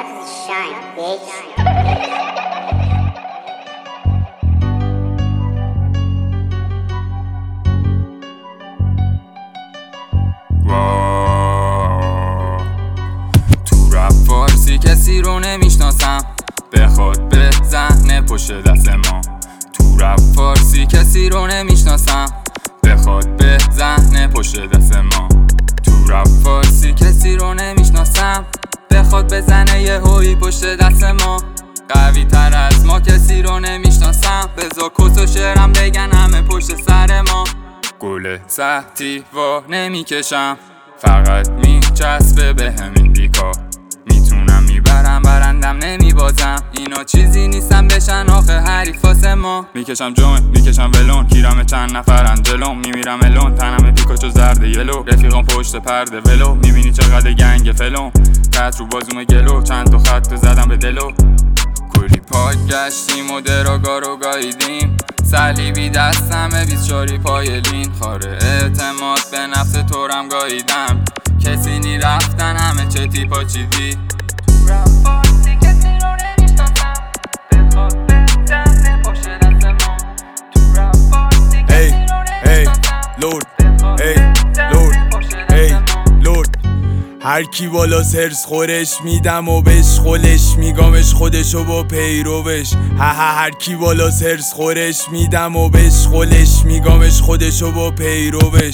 shine, bitch. تو رپ فارسی کسی رو نمیشناسم بخواد به ذهن پشت دست ما. تو رپ فارسی کسی رو نمیشناسم بخواد به ذهن پشت دست ما. تو رپ فارسی کسی رو نمیشناسم بخواد بزنه یه هویی پشت دست ما. قوی تر از ما کسی رو نمیشناسم بزا کس و شعرم بگن همه پشت سر ما. گل سختی وا نمیکشم فقط میچسبه به همین بیکار. میتونم میبرم برندم نمیبازم اینا چیزی نیستم بشن آخه حریفاس ما. میکشم جوین میکشم ولون کیرم چند نفرن جلوم میمیرم الون تنم پیکاچو زرد یلو رفیقام پشت پرده ولو میبینی چقدر گنگ فلون تحت رو بازوم گلو چند تا خط زدم به دلو. کلی پاک گشتیم و دراگا رو گاییدیم صلیبی دستمه 24 پای لین خاره اعتماد به نفس طورم گاییدم کسی نی رفتن همه چه تیپا چیدی. تو رپ فارسی کسی رو نمیشناسم بخواد بزنه پشت دست ما. تو رپ فارسی کسی رو نمیشناسم بخواد بزنه پشت دست ما. هر کی بالا سرس خورش میدم و بهش خولش میگامش خودشو با پیروش. هر کی بالا سرس خورش میدم و بهش خولش میگامش خودشو با پیروش.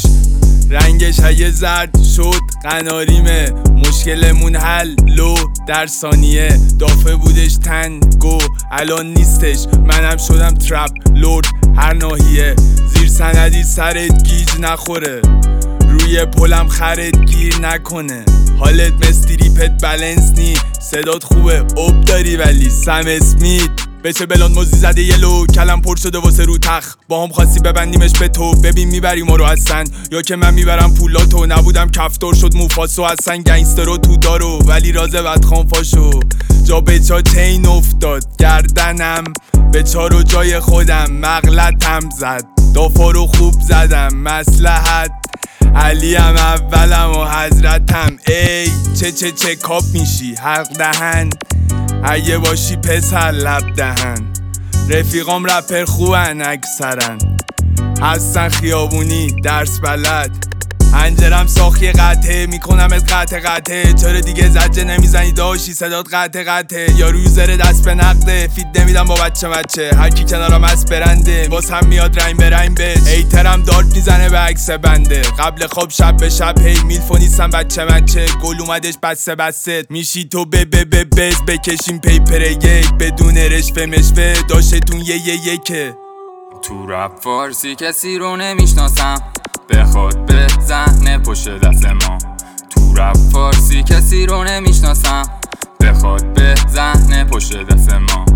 رنگش اگه زرد شد قناریمه مشکلمون حل لو در ثانیه. دافه بودش تنگو الان نیستش منم شدم ترپ لورد هر ناحیه. زیر سندی سرت گیج نخوره روی پلم خرت گیر نکنه. حالت مستریپت بلنس نی صدات خوبه اوب داری ولی سم اسمیت بچه بلان موزی زده یلو کلم پر شده واسه رو تخ با هم خواستی ببندیمش به تو ببین میبری ما رو هستن یا که من میبرم پولاتو. نبودم کفتار شد موفاسو هستن گنگستر رو تو دارو ولی راز بدخان فاشو. جا به چا چین افتاد گردنم به چارو جای خودم مغلطم زد دافا رو خوب زدم مصلحت علیم اولم و حضرتم. ای چه کاپ میشی حق دهن اگه باشی پسر لب دهن. رفیقام رپر خوبن اکثرن هستن خیابونی درس بلد. انجرم ساخی قطعه میکنم از قطعه چرا دیگه زجه نمیزنی داشی صدات قطعه. یا روزر دست به نقده فید نمیدم با بچه هر کی کنارم از برنده باز هم میاد ریم به ریم بچ. ایترم دارت میزنه به عکس بنده قبل خواب شب به شب هی میلفو نیستم بچه گل اومدش بسته میشی تو بز بکشیم پیپر یک بدون رشوه مشوه داشتتون یکه. تو رپ فارسی کسی رو نمیشناسم بخواد به ذهن پشت دست ما. تو رپ فارسی کسی رو نمیشناسم بخواد به ذهن پشت دست ما.